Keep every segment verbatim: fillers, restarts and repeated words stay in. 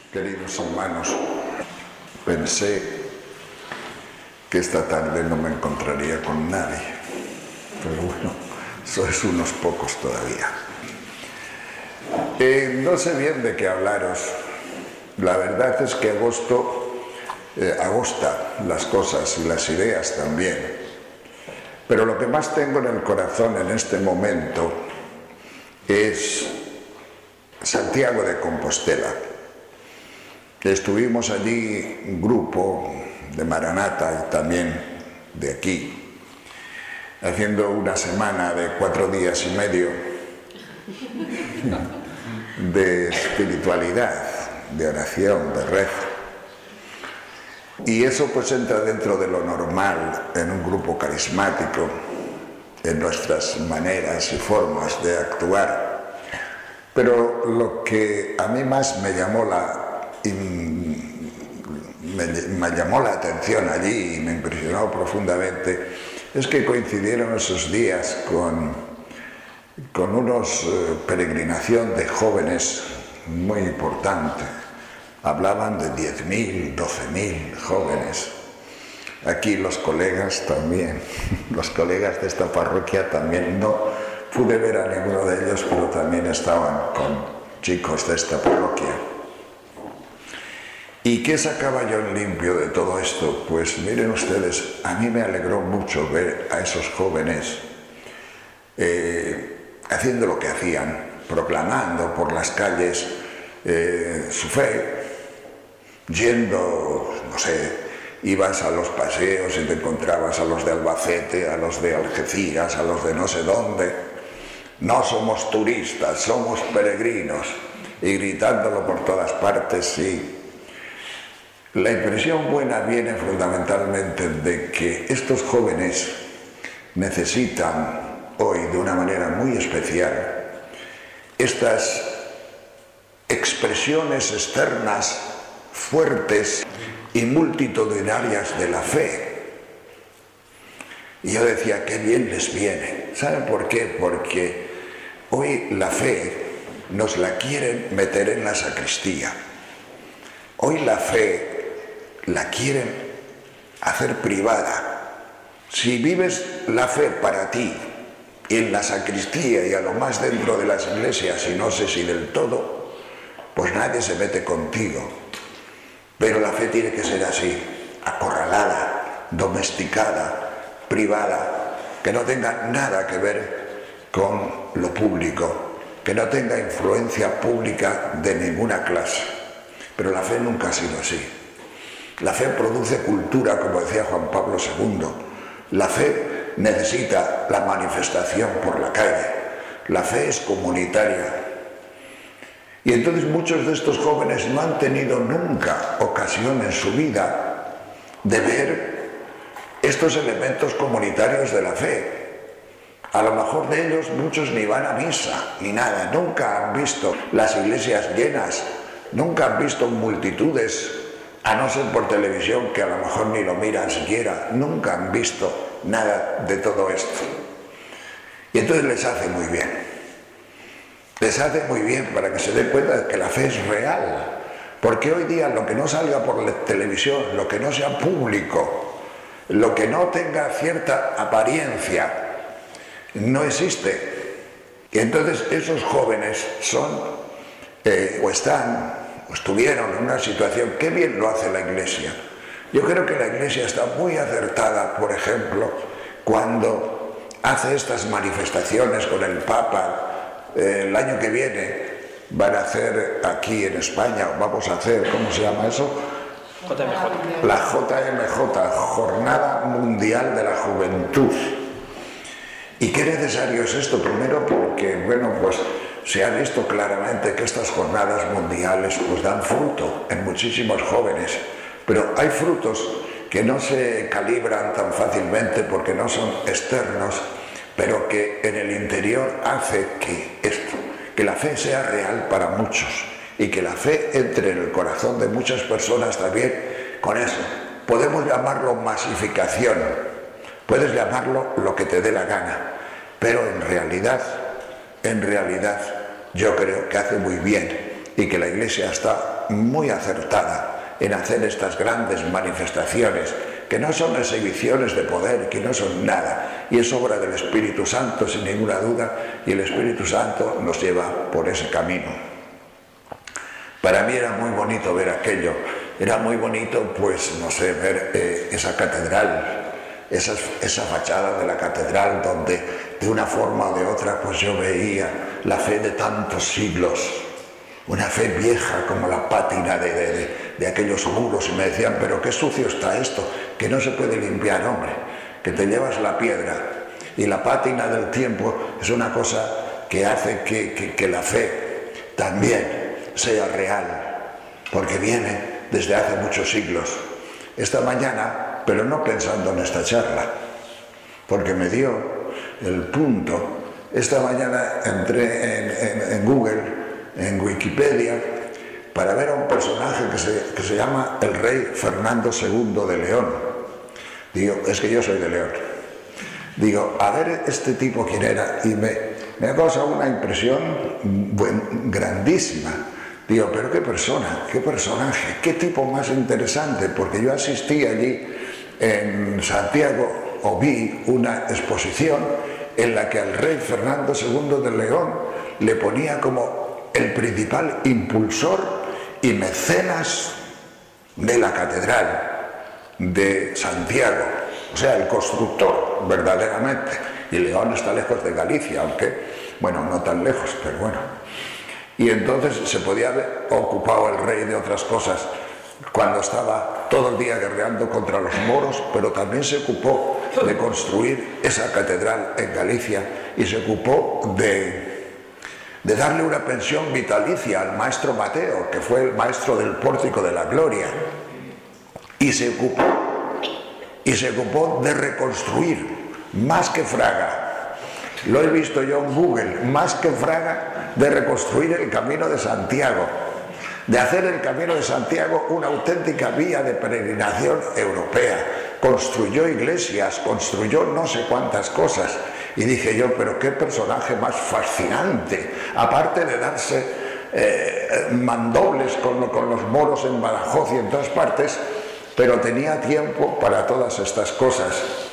Queridos hermanos, pensé que esta tarde no me encontraría con nadie, pero bueno, sois unos pocos todavía. Eh, no sé bien de qué hablaros. La verdad es que agosto eh, agosta las cosas y las ideas también, pero lo que más tengo en el corazón en este momento es Santiago de Compostela. Estuvimos allí un grupo de Maranata y también de aquí, haciendo una semana de cuatro días y medio de espiritualidad, de oración, de rezo. Y eso pues entra dentro de lo normal en un grupo carismático, en nuestras maneras y formas de actuar. Pero lo que a mí más me llamó la Y me, me llamó la atención allí y me impresionó profundamente es que coincidieron esos días con, con unos eh, peregrinación de jóvenes muy importante. Hablaban de diez mil, doce mil jóvenes. Aquí los colegas también, los colegas de esta parroquia también. No pude ver a ninguno de ellos, pero también estaban con chicos de esta parroquia. ¿Y qué sacaba yo en limpio de todo esto? Pues miren ustedes, a mí me alegró mucho ver a esos jóvenes eh, haciendo lo que hacían, proclamando por las calles eh, su fe, yendo, no sé, ibas a los paseos y te encontrabas a los de Albacete, a los de Algeciras, a los de no sé dónde. No somos turistas, somos peregrinos, y gritándolo por todas partes, sí. La impresión buena viene fundamentalmente de que estos jóvenes necesitan hoy de una manera muy especial estas expresiones externas fuertes y multitudinarias de la fe. Y yo decía, qué bien les viene. ¿Saben por qué? Porque hoy la fe nos la quieren meter en la sacristía. Hoy la fe la quieren hacer privada. Si vives la fe para ti, y en la sacristía y a lo más dentro de las iglesias, y no sé si del todo, pues nadie se mete contigo. Pero la fe tiene que ser así, acorralada, domesticada, privada, que no tenga nada que ver con lo público, que no tenga influencia pública de ninguna clase. Pero la fe nunca ha sido así. La fe produce cultura, como decía Juan Pablo segundo. La fe necesita la manifestación por la calle. La fe es comunitaria. Y entonces muchos de estos jóvenes no han tenido nunca ocasión en su vida de ver estos elementos comunitarios de la fe. A lo mejor de ellos muchos ni van a misa, ni nada. Nunca han visto las iglesias llenas. Nunca han visto multitudes, a no ser por televisión, que a lo mejor ni lo miran siquiera. Nunca han visto nada de todo esto. Y entonces les hace muy bien. Les hace muy bien para que se den cuenta de que la fe es real. Porque hoy día lo que no salga por la televisión, lo que no sea público, lo que no tenga cierta apariencia, no existe. Y entonces esos jóvenes son, eh, o están, o estuvieron en una situación, qué bien lo hace la Iglesia. Yo creo que la Iglesia está muy acertada, por ejemplo, cuando hace estas manifestaciones con el Papa. Eh, el año que viene van a hacer aquí en España, vamos a hacer, ¿cómo se llama eso? J M J. La J M J, Jornada Mundial de la Juventud. ¿Y qué necesario es esto? Primero porque, bueno, pues se ha visto claramente que estas jornadas mundiales pues dan fruto en muchísimos jóvenes, pero hay frutos que no se calibran tan fácilmente porque no son externos, pero que en el interior hace que esto, que la fe sea real para muchos y que la fe entre en el corazón de muchas personas también con eso. Podemos llamarlo masificación, puedes llamarlo lo que te dé la gana, pero en realidad, en realidad yo creo que hace muy bien y que la Iglesia está muy acertada en hacer estas grandes manifestaciones que no son exhibiciones de poder, que no son nada, y es obra del Espíritu Santo sin ninguna duda, y el Espíritu Santo nos lleva por ese camino. Para mí era muy bonito ver aquello, era muy bonito, pues, no sé, ver eh, esa catedral, esa, esa fachada de la catedral donde de una forma o de otra pues yo veía la fe de tantos siglos, una fe vieja como la pátina de, de, de, de aquellos muros, y me decían, pero qué sucio está esto, que no se puede limpiar, hombre, que te llevas la piedra, y la pátina del tiempo es una cosa que hace que, que, que la fe también sea real, porque viene desde hace muchos siglos. Esta mañana, pero no pensando en esta charla, porque me dio el punto, esta mañana entré en, en, en Google, en Wikipedia, para ver a un personaje que se, que se llama el rey Fernando segundo de León. Digo, es que yo soy de León. Digo, a ver este tipo quién era, y me, me ha causado una impresión buen, grandísima. Digo, pero qué persona, qué personaje, qué tipo más interesante, porque yo asistí allí en Santiago, o vi una exposición en la que al rey Fernando segundo de León le ponía como el principal impulsor y mecenas de la catedral de Santiago, o sea, el constructor verdaderamente. Y León está lejos de Galicia, aunque, bueno, no tan lejos, pero bueno. Y entonces se podía haber ocupado el rey de otras cosas cuando estaba todo el día guerreando contra los moros, pero también se ocupó de construir esa catedral en Galicia, y se ocupó de, de darle una pensión vitalicia al maestro Mateo, que fue el maestro del Pórtico de la Gloria, y se ocupó, y se ocupó de reconstruir, más que Fraga, lo he visto yo en Google, más que Fraga, de reconstruir el Camino de Santiago, de hacer el Camino de Santiago una auténtica vía de peregrinación europea. Construyó iglesias, construyó no sé cuántas cosas, y dije yo, pero qué personaje más fascinante, aparte de darse eh, mandobles con, con los moros en Badajoz y en todas partes, pero tenía tiempo para todas estas cosas.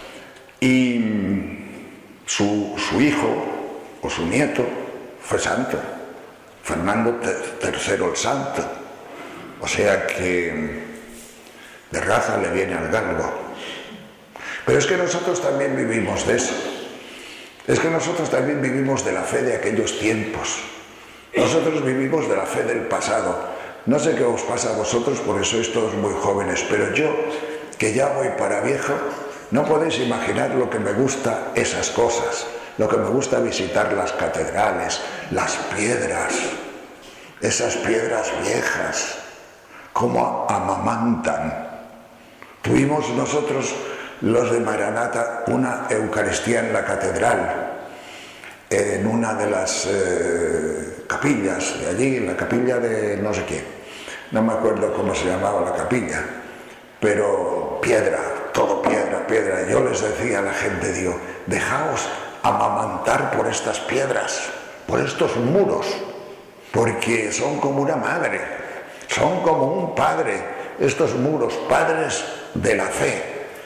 Y su, su hijo o su nieto fue santo, Fernando tercero el Santo, o sea que de raza le viene al galgo. Pero es que nosotros también vivimos de eso, es que nosotros también vivimos de la fe de aquellos tiempos, nosotros vivimos de la fe del pasado. No sé qué os pasa a vosotros, porque sois todos muy jóvenes, pero yo, que ya voy para viejo, no podéis imaginar lo que me gusta esas cosas, lo que me gusta visitar las catedrales, las piedras, esas piedras viejas, cómo amamantan. Tuvimos nosotros, los de Maranata, una Eucaristía en la catedral, en una de las eh, capillas de allí, en la capilla de no sé quién, no me acuerdo cómo se llamaba la capilla, pero piedra, todo piedra, piedra. Yo les decía a la gente, digo, dejaos amamantar por estas piedras, por estos muros, porque son como una madre, son como un padre, estos muros, padres de la fe,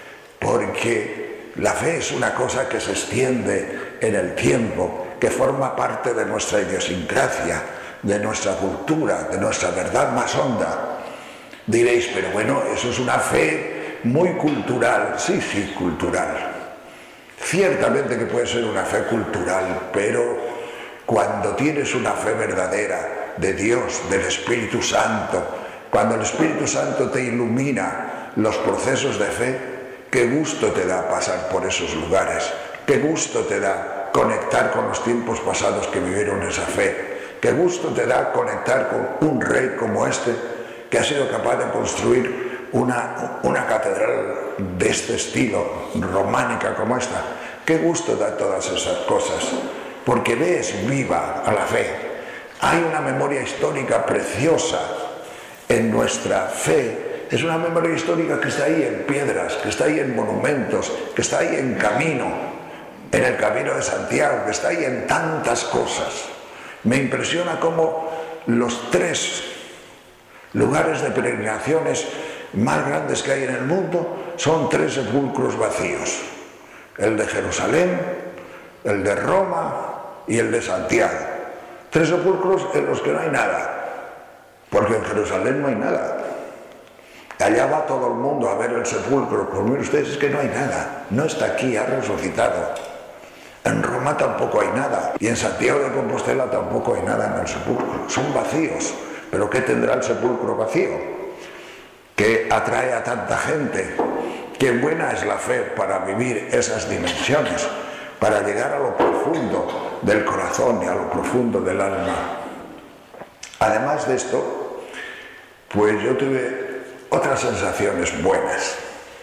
porque la fe es una cosa que se extiende en el tiempo, que forma parte de nuestra idiosincrasia, de nuestra cultura, de nuestra verdad más honda. Diréis, pero bueno, eso es una fe muy cultural. Sí, sí, cultural. Ciertamente que puede ser una fe cultural, pero cuando tienes una fe verdadera de Dios, del Espíritu Santo, cuando el Espíritu Santo te ilumina los procesos de fe, qué gusto te da pasar por esos lugares, qué gusto te da conectar con los tiempos pasados que vivieron esa fe, qué gusto te da conectar con un rey como este, que ha sido capaz de construir una, una catedral de este estilo, románica como esta. Qué gusto da todas esas cosas, porque ves viva a la fe. Hay una memoria histórica preciosa en nuestra fe. Es una memoria histórica que está ahí en piedras, que está ahí en monumentos, que está ahí en camino, en el Camino de Santiago, que está ahí en tantas cosas. Me impresiona cómo los tres lugares de peregrinaciones más grandes que hay en el mundo, son tres sepulcros vacíos: el de Jerusalén, el de Roma y el de Santiago. Tres sepulcros en los que no hay nada, porque en Jerusalén no hay nada. Allá va todo el mundo a ver el sepulcro. Pues miren ustedes, es que no hay nada, no está aquí, ha resucitado. En Roma tampoco hay nada, y en Santiago de Compostela tampoco hay nada en el sepulcro, son vacíos. ¿Pero qué tendrá el sepulcro vacío que atrae a tanta gente? Qué buena es la fe para vivir esas dimensiones, para llegar a lo profundo del corazón y a lo profundo del alma. Además de esto, pues yo tuve otras sensaciones buenas,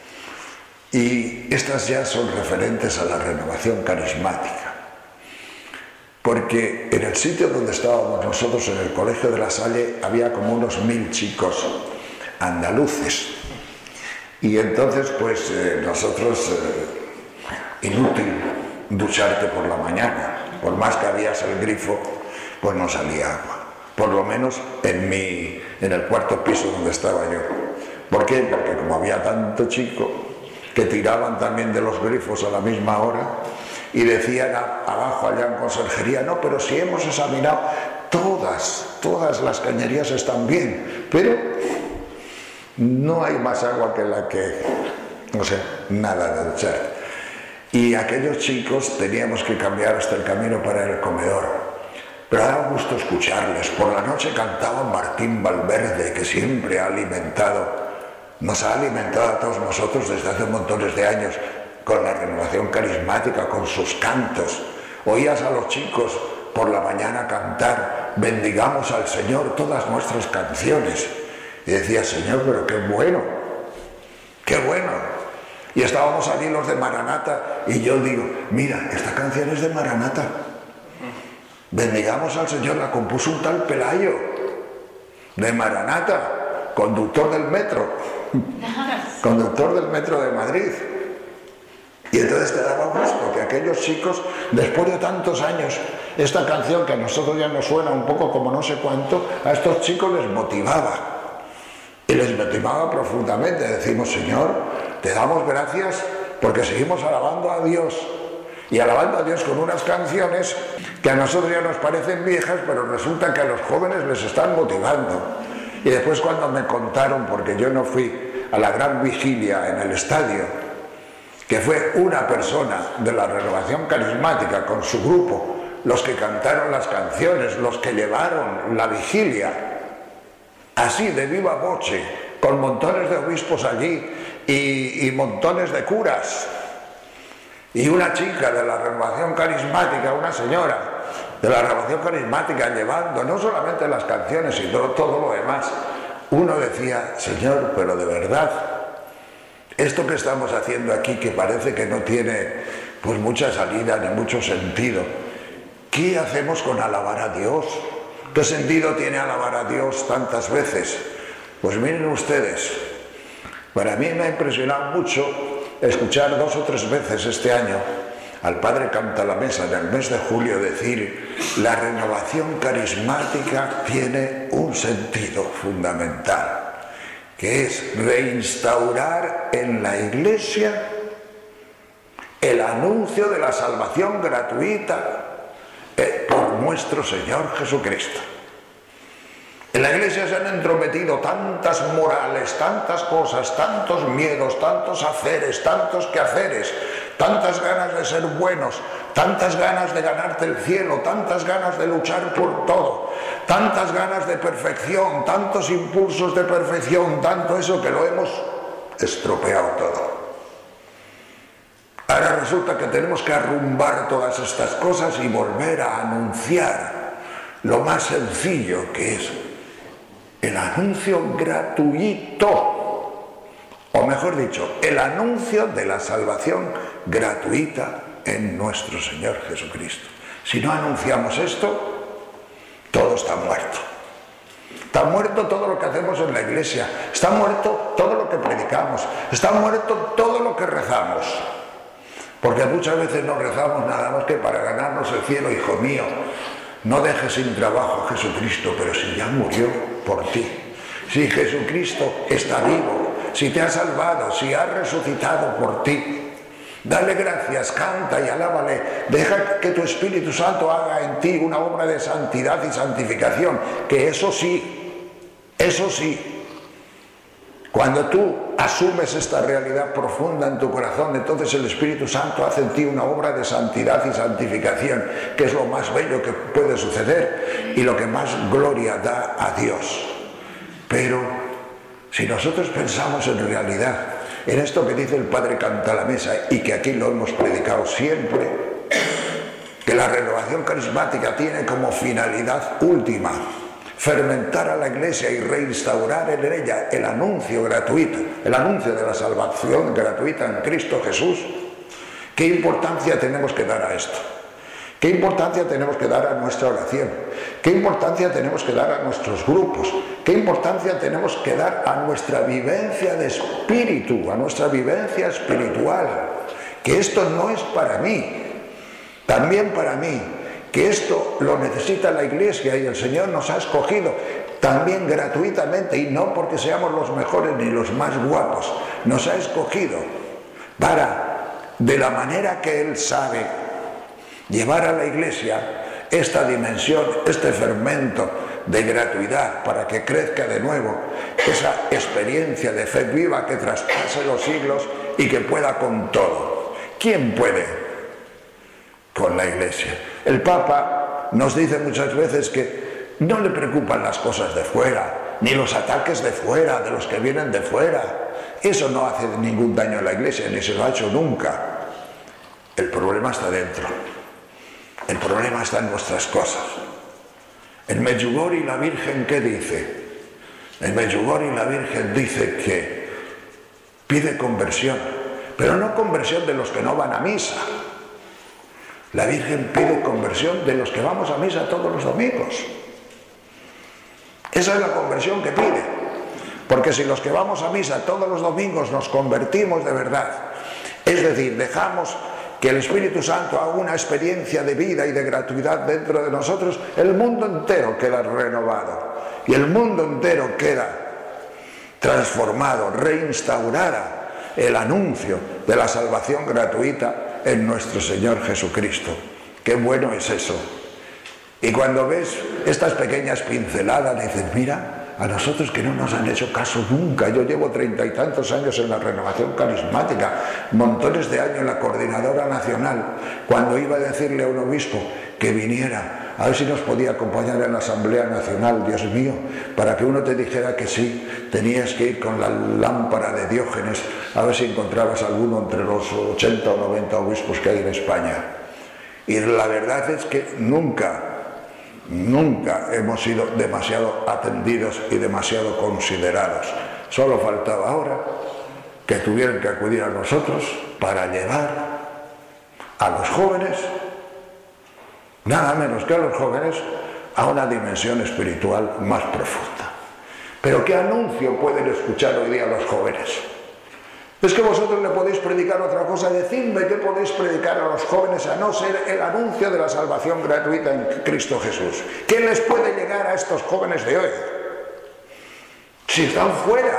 y estas ya son referentes a la renovación carismática, porque en el sitio donde estábamos nosotros, en el Colegio de la Salle, había como unos mil chicos andaluces, y entonces pues eh, nosotros, eh, inútil ducharte por la mañana, por más que habías el grifo, pues no salía agua, por lo menos en, mi, en el cuarto piso donde estaba yo. ¿Por qué? Porque como había tanto chico que tiraban también de los grifos a la misma hora, y decían a, abajo allá en conserjería: no, pero si hemos examinado, todas, todas las cañerías están bien, pero no hay más agua que la que, no sé, nada de duchar. Y aquellos chicos teníamos que cambiar hasta el camino para el comedor, pero daba gusto escucharles. Por la noche cantaba Martín Valverde, que siempre ha alimentado, nos ha alimentado a todos nosotros desde hace montones de años con la renovación carismática, con sus cantos. Oías a los chicos por la mañana cantar: bendigamos al Señor, todas nuestras canciones. Y decía: Señor, pero qué bueno, qué bueno. Y estábamos allí los de Maranata, y yo digo: mira, esta canción es de Maranata. Bendigamos al Señor, la compuso un tal Pelayo, de Maranata, conductor del metro, conductor del metro de Madrid. Y entonces te daba gusto que aquellos chicos, después de tantos años, esta canción que a nosotros ya nos suena un poco como no sé cuánto, a estos chicos les motivaba. Y les motivaba profundamente. Decimos: Señor, te damos gracias porque seguimos alabando a Dios. Y alabando a Dios con unas canciones que a nosotros ya nos parecen viejas, pero resulta que a los jóvenes les están motivando. Y después, cuando me contaron, porque yo no fui a la gran vigilia en el estadio, que fue una persona de la renovación carismática con su grupo los que cantaron las canciones, los que llevaron la vigilia, así de viva voce, con montones de obispos allí y, y montones de curas, y una chica de la renovación carismática, una señora de la renovación carismática, llevando no solamente las canciones, sino todo lo demás. Uno decía: Señor, pero de verdad, esto que estamos haciendo aquí, que parece que no tiene pues mucha salida ni mucho sentido, ¿qué hacemos con alabar a Dios? ¿Qué sentido tiene alabar a Dios tantas veces? Pues miren ustedes, para mí me ha impresionado mucho escuchar dos o tres veces este año al padre Cantalamessa en el mes de julio decir: la renovación carismática tiene un sentido fundamental, que es reinstaurar en la Iglesia el anuncio de la salvación gratuita por nuestro Señor Jesucristo. En la Iglesia se han entrometido tantas morales, tantas cosas, tantos miedos, tantos haceres, tantos quehaceres, tantas ganas de ser buenos, tantas ganas de ganarte el cielo, tantas ganas de luchar por todo, tantas ganas de perfección, tantos impulsos de perfección, tanto eso que lo hemos estropeado todo. Ahora resulta que tenemos que arrumbar todas estas cosas y volver a anunciar lo más sencillo, que es el anuncio gratuito, o mejor dicho, el anuncio de la salvación gratuita en nuestro Señor Jesucristo. Si no anunciamos esto, todo está muerto. Está muerto todo lo que hacemos en la Iglesia, está muerto todo lo que predicamos, está muerto todo lo que rezamos. Porque muchas veces no rezamos nada más que para ganarnos el cielo, hijo mío. No dejes sin trabajo a Jesucristo, pero si ya murió por ti, si Jesucristo está vivo, si te ha salvado, si ha resucitado por ti, dale gracias, canta y alábale. Deja que tu Espíritu Santo haga en ti una obra de santidad y santificación, que eso sí, eso sí, cuando tú asumes esta realidad profunda en tu corazón, entonces el Espíritu Santo hace en ti una obra de santidad y santificación, que es lo más bello que puede suceder y lo que más gloria da a Dios. Pero si nosotros pensamos en realidad en esto que dice el Padre Cantalamessa, y que aquí lo hemos predicado siempre, que la renovación carismática tiene como finalidad última fermentar a la Iglesia y reinstaurar en ella el anuncio gratuito, el anuncio de la salvación gratuita en Cristo Jesús. ¿Qué importancia tenemos que dar a esto? ¿Qué importancia tenemos que dar a nuestra oración? ¿Qué importancia tenemos que dar a nuestros grupos? ¿Qué importancia tenemos que dar a nuestra vivencia de espíritu, a nuestra vivencia espiritual? Que esto no es para mí, también para mí, que esto lo necesita la Iglesia y el Señor nos ha escogido también gratuitamente, y no porque seamos los mejores ni los más guapos, nos ha escogido para, de la manera que Él sabe, llevar a la Iglesia esta dimensión, este fermento de gratuidad, para que crezca de nuevo esa experiencia de fe viva que traspase los siglos y que pueda con todo. ¿Quién puede con la Iglesia? El Papa nos dice muchas veces que no le preocupan las cosas de fuera, ni los ataques de fuera, de los que vienen de fuera. Eso no hace ningún daño a la Iglesia, ni se lo ha hecho nunca. El problema está dentro. El problema está en nuestras cosas. En Medjugorje la Virgen, ¿qué dice? En Medjugorje la Virgen dice que pide conversión, pero no conversión de los que no van a misa. La Virgen pide conversión de los que vamos a misa todos los domingos. Esa es la conversión que pide. Porque si los que vamos a misa todos los domingos nos convertimos de verdad, es decir, dejamos que el Espíritu Santo haga una experiencia de vida y de gratuidad dentro de nosotros, el mundo entero queda renovado y el mundo entero queda transformado, reinstaurada el anuncio de la salvación gratuita en nuestro Señor Jesucristo. Qué bueno es eso. Y cuando ves estas pequeñas pinceladas, dices, mira, a nosotros que no nos han hecho caso nunca. Yo llevo treinta y tantos años en la renovación carismática, montones de años en la coordinadora nacional. Cuando iba a decirle a un obispo que viniera, a ver si nos podía acompañar en la Asamblea Nacional, Dios mío, para que uno te dijera que sí, tenías que ir con la lámpara de Diógenes, a ver si encontrabas alguno entre los ochenta o noventa obispos que hay en España. Y la verdad es que nunca, nunca hemos sido demasiado atendidos y demasiado considerados. Solo faltaba ahora que tuvieran que acudir a nosotros para llevar a los jóvenes, nada menos que a los jóvenes, a una dimensión espiritual más profunda. Pero ¿qué anuncio pueden escuchar hoy día los jóvenes? Es que vosotros le podéis predicar otra cosa. Decidme qué podéis predicar a los jóvenes a no ser el anuncio de la salvación gratuita en Cristo Jesús. ¿Qué les puede llegar a estos jóvenes de hoy? Si están fuera.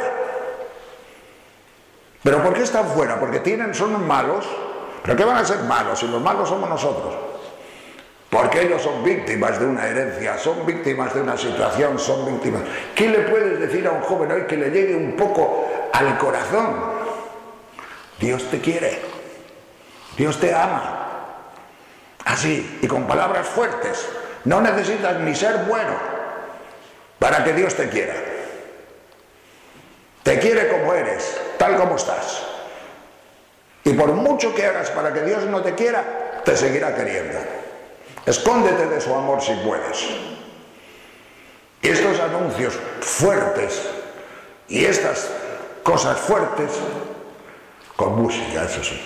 ¿Pero por qué están fuera? Porque tienen, son malos. ¿Pero qué van a ser malos si los malos somos nosotros? Porque ellos son víctimas de una herencia, son víctimas de una situación, son víctimas. ¿Qué le puedes decir a un joven hoy que le llegue un poco al corazón? Dios te quiere, Dios te ama, así, y con palabras fuertes. No necesitas ni ser bueno para que Dios te quiera. Te quiere como eres, tal como estás. Y por mucho que hagas para que Dios no te quiera, te seguirá queriendo. Escóndete de su amor si puedes. Y estos anuncios fuertes y estas cosas fuertes, con música, eso sí.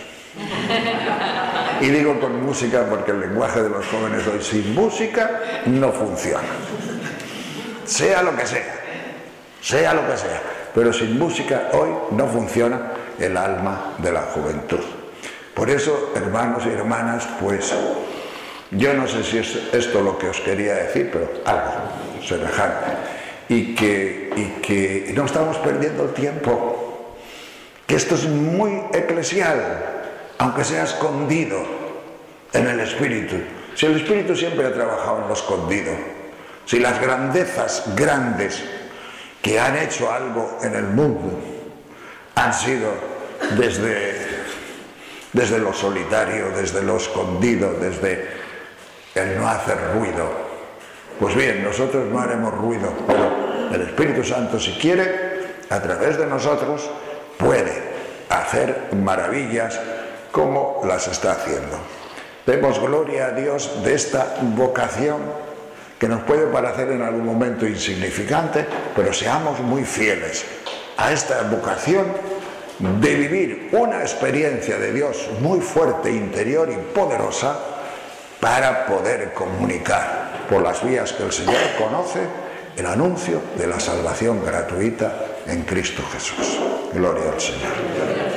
Y digo con música porque el lenguaje de los jóvenes hoy sin música no funciona. Sea lo que sea, sea lo que sea, pero sin música hoy no funciona el alma de la juventud. Por eso, hermanos y hermanas, pues Yo no sé si es esto lo que os quería decir, pero algo semejante. Y que, y que no estamos perdiendo el tiempo, que esto es muy eclesial, aunque sea escondido en el Espíritu. Si el Espíritu siempre ha trabajado en lo escondido, si las grandezas grandes que han hecho algo en el mundo han sido desde, desde lo solitario, desde lo escondido, desde el no hacer ruido, pues bien, nosotros no haremos ruido, pero el Espíritu Santo, si quiere, a través de nosotros puede hacer maravillas como las está haciendo. Demos gloria a Dios de esta vocación que nos puede parecer en algún momento insignificante, pero seamos muy fieles a esta vocación de vivir una experiencia de Dios muy fuerte, interior y poderosa para poder comunicar por las vías que el Señor conoce el anuncio de la salvación gratuita en Cristo Jesús. Gloria al Señor.